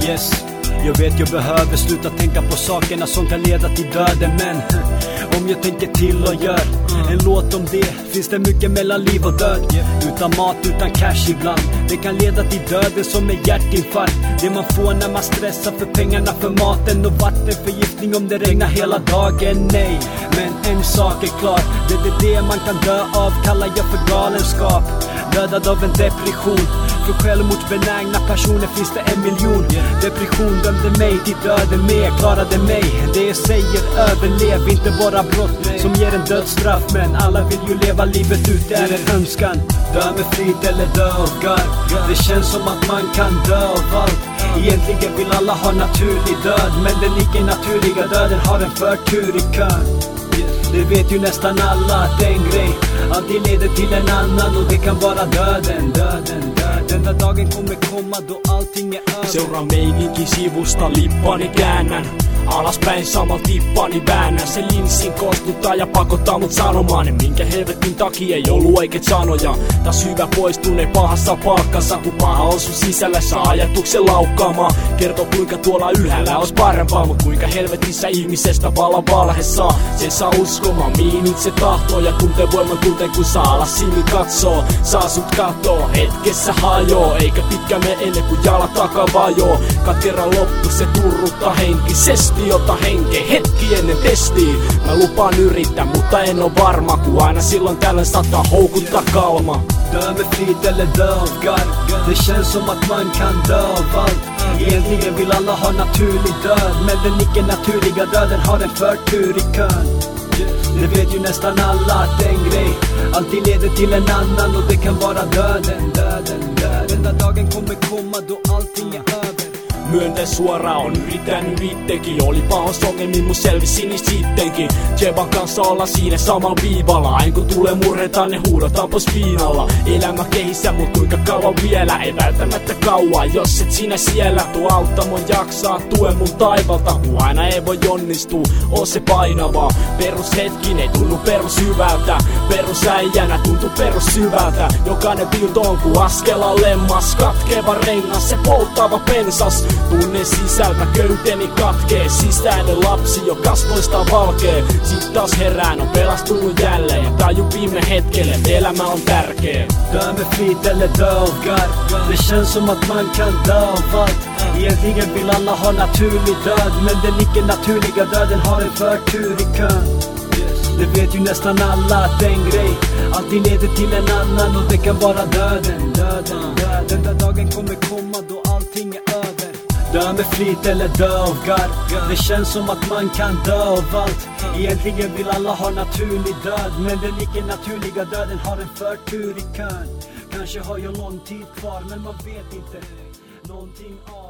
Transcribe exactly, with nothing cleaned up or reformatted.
Yes, jag vet jag behöver sluta tänka på sakerna som kan leda till döden. Men om jag tänker till och gör en låt om det, finns det mycket mellan liv och död. Utan mat, utan cash ibland, det kan leda till döden som en hjärtinfarkt. Det man får när man stressar för pengarna, för maten och vattenförgiftning om det regnar hela dagen. Nej, men en sak är klar, det är det man kan dö av, kallar jag för galenskap. Dödad av en depression, för självmordsbenägna personer finns det en miljon. Depression dömde mig till döden, men jag klarade mig. Det jag säger, överlev, inte bara brott som ger en dödsstraff. Men alla vill ju leva livet ut, det är en önskan. Dö med frid eller dö av garv. Det känns som att man kan dö av allt. Egentligen vill alla ha naturlig död, men den icke-naturliga döden har en förtur i kön. Det vet ju nästan alla att en grej alltid leder till en annan, och det kan vara döden, döden, döden. Den där dagen kommer komma då allting är över. Seuraa meininkin sivusta, lippani käännän alaspäin samalla tippani väännän. Se linssin kostuttaa ja pakottaa mut sanomaan, minkä helvetin takia ei ollu oikeet sanoja. Taas hyvä poistunee pahassa palkkansa, kun paha on sun sisällä, saa ajatuksen laukkaamaan. Kertoo kuinka tuolla ylhäällä ois parempaa, mut kuinka helvetissä ihmisestä vallan valhe saa. Se saa uskomaan mihin itse tahtoo, ja tuntee voiman tunteen kun saa alas silmin katsoo. Saa sut kattoo, hetkessä hajoo, eikä pitkä me ennen kuin jalat takavajoo. Katkeran loppu se turruttaa henkisesti, ota henke hetki ennen testiin. Mä lupaan yrittää, mutta en oo varma, kun aina silloin tällöin saattaa houkuttaa kalma. Dö med flit eller dö av garv. Det känns som att man kan dö av allt. Egentligen vill alla ha naturlig död, men den icke-naturliga döden har en förtur i kön. Det vet ju nästan alla att en grej alltid leder till en annan, och det kan vara döden, döden, döden. Den där dagen kommer komma då allting är över. Myöntä suoraan, on yrittänyt ittekin. Oli pahos ongelmin, mun selvisi niistä sittenkin. Jeban kanssa olla siinä samalla viivalla. Aina kun tulee murretaan, ne huudataan pois viinalla. Elämä kehissä, mut kuinka kauan vielä? Ei välttämättä kauan, jos et sinä siellä. Tuo auttaa mun jaksaa, tue mun taivalta. Kun aina ei voi onnistua, oo se painavaa. Perushetkin ei tunnu perus hyvältä. Perusäijänä tuntuu perus syvältä. Jokainen viilto on ku askela lemmas. Katkeva rengas, se polttava pensas. Tunne sisältä köyteni katkee. Sisäinen lapsi jo kasvoista valkee. Sit taas herään, on pelastunut jälleen. Ja taju viime hetkelle, että elämä on tärkeä. Dö med flit eller dö av garv. Det känns som att man kan dö av allt. Egentligen vill alla ha naturlig död, men den icke-naturliga döden har en förtur i kön. Det vet ju nästan alla att en grej alltid leder till en annan, och det kan vara döden, döden, döden. Den där dagen kommer komma då allting är över. Dö med flit eller dö av garv. Det känns som att man kan dö av allt. Egentligen vill alla ha naturlig död, men den icke-naturliga döden har en förtur i kön. Kanske har jag lång tid kvar, men man vet inte någonting av